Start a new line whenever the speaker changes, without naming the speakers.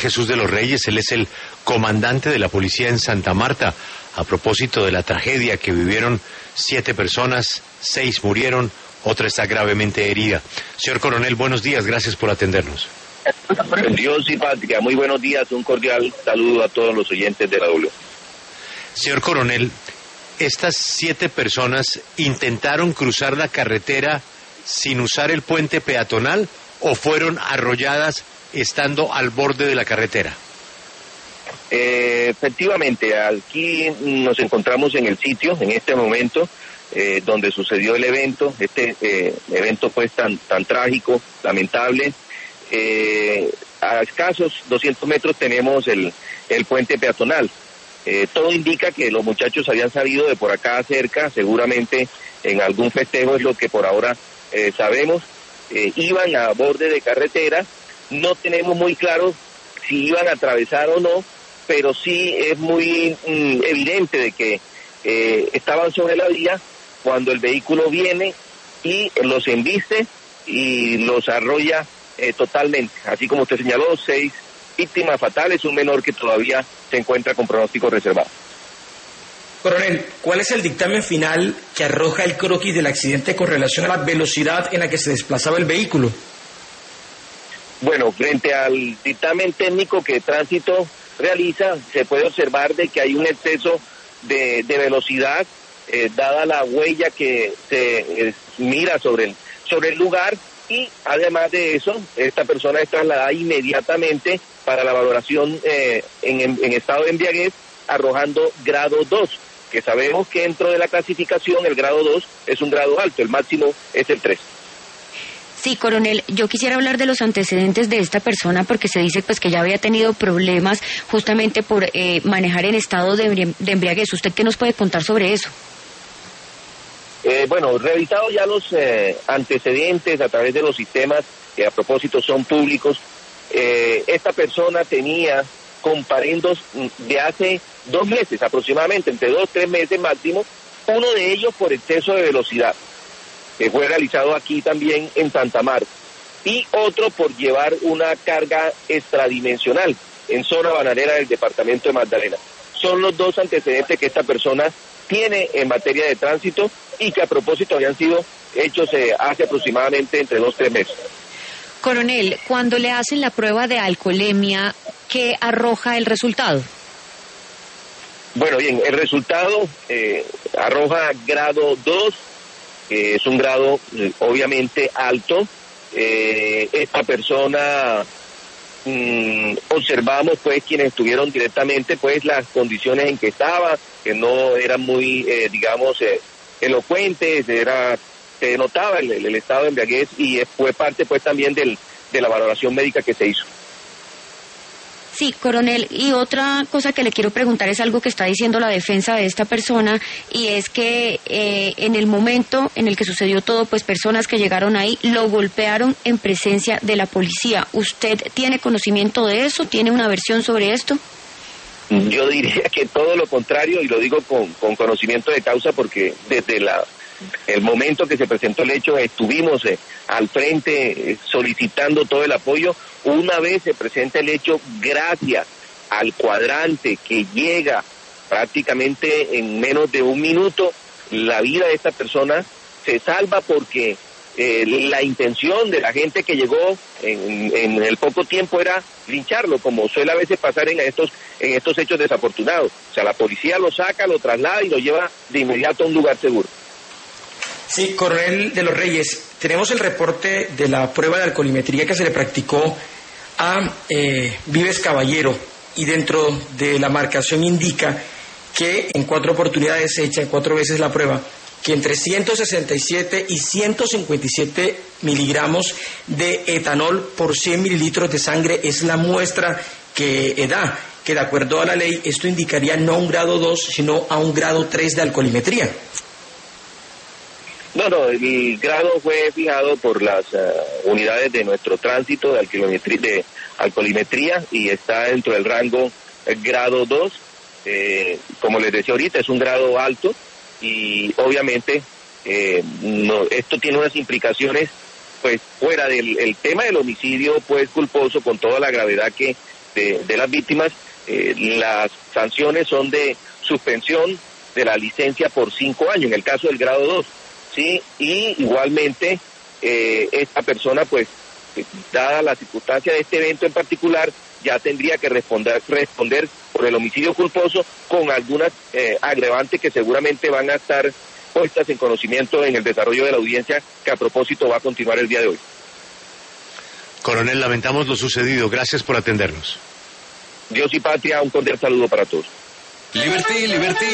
Jesús de los Reyes, él es el comandante de la policía en Santa Marta. A propósito de la tragedia que vivieron 7 personas, 6 murieron, otra está gravemente herida. Señor coronel, buenos días, gracias por atendernos.
Dios y patria, muy buenos días, un cordial saludo a todos los oyentes de la W.
Señor coronel, estas 7 personas intentaron cruzar la carretera sin usar el puente peatonal o fueron arrolladas estando al borde de la carretera.
Efectivamente, aquí nos encontramos en el sitio, en este momento, donde sucedió el evento, evento pues tan trágico, lamentable. A escasos 200 metros tenemos el puente peatonal. Todo indica que los muchachos habían salido de por acá cerca, seguramente en algún festejo, es lo que por ahora sabemos. Iban a borde de carretera, no tenemos muy claro si iban a atravesar o no, pero sí es muy evidente de que estaban sobre la vía cuando el vehículo viene y los embiste y los arrolla totalmente. Así como usted señaló, 6 víctimas fatales, un menor que todavía se encuentra con pronóstico reservado.
Coronel, ¿cuál es el dictamen final que arroja el croquis del accidente con relación a la velocidad en la que se desplazaba el vehículo?
Bueno, frente al dictamen técnico que Tránsito realiza, se puede observar de que hay un exceso de velocidad, dada la huella que se mira sobre el lugar, y además de eso, esta persona es trasladada inmediatamente para la valoración en estado de embriaguez, arrojando grado 2, que sabemos que dentro de la clasificación el grado 2 es un grado alto, el máximo es el 3.
Sí, coronel, yo quisiera hablar de los antecedentes de esta persona porque se dice pues que ya había tenido problemas justamente por manejar en estado de embriaguez. ¿Usted qué nos puede contar sobre eso?
Bueno, revisados ya los antecedentes a través de los sistemas que a propósito son públicos, esta persona tenía comparendos de hace 2 meses aproximadamente, entre 2-3 meses máximo, uno de ellos por exceso de velocidad, que fue realizado aquí también en Santa Marta, y otro por llevar una carga extradimensional en zona bananera del departamento de Magdalena. Son los 2 antecedentes que esta persona tiene en materia de tránsito y que a propósito habían sido hechos hace aproximadamente entre 2-3 meses.
Coronel, cuando le hacen la prueba de alcoholemia, ¿qué arroja el resultado?
Bueno, bien, el resultado arroja grado 2, es un grado obviamente alto. Esta persona, observamos pues quienes estuvieron directamente pues las condiciones en que estaba, que no eran muy, elocuentes, se notaba el estado de embriaguez y fue parte pues también de la valoración médica que se hizo.
Sí, coronel, y otra cosa que le quiero preguntar es algo que está diciendo la defensa de esta persona, y es que en el momento en el que sucedió todo, pues personas que llegaron ahí lo golpearon en presencia de la policía. ¿Usted tiene conocimiento de eso? ¿Tiene una versión sobre esto?
Yo diría que todo lo contrario, y lo digo con conocimiento de causa, porque desde el momento que se presentó el hecho estuvimos al frente solicitando todo el apoyo. Una vez se presenta el hecho, gracias al cuadrante que llega prácticamente en menos de 1 minuto, la vida de esta persona se salva porque la intención de la gente que llegó en el poco tiempo era lincharlo, como suele a veces pasar en estos hechos desafortunados. O sea, la policía lo saca, lo traslada y lo lleva de inmediato a un lugar seguro.
Sí, coronel de los Reyes, tenemos el reporte de la prueba de alcoholimetría que se le practicó a Vives Caballero, y dentro de la marcación indica que en 4 oportunidades se echa en 4 veces la prueba, que entre 167 y 157 miligramos de etanol por 100 mililitros de sangre es la muestra que da, que de acuerdo a la ley esto indicaría no a un grado 2, sino a un grado 3 de alcoholimetría.
No, el grado fue fijado por las unidades de nuestro tránsito de alcoholimetría y está dentro del rango grado 2. Como les decía ahorita, es un grado alto y obviamente esto tiene unas implicaciones pues fuera del tema del homicidio pues culposo, con toda la gravedad que de las víctimas. Las sanciones son de suspensión de la licencia por 5 años, en el caso del grado 2, ¿sí? Y igualmente esta persona, pues, dada la circunstancia de este evento en particular, ya tendría que responder por el homicidio culposo con algunas agravantes que seguramente van a estar puestas en conocimiento en el desarrollo de la audiencia, que a propósito va a continuar el día de hoy.
Coronel, lamentamos lo sucedido. Gracias por atendernos.
Dios y patria, un cordial saludo para todos.
Liberty, Liberty.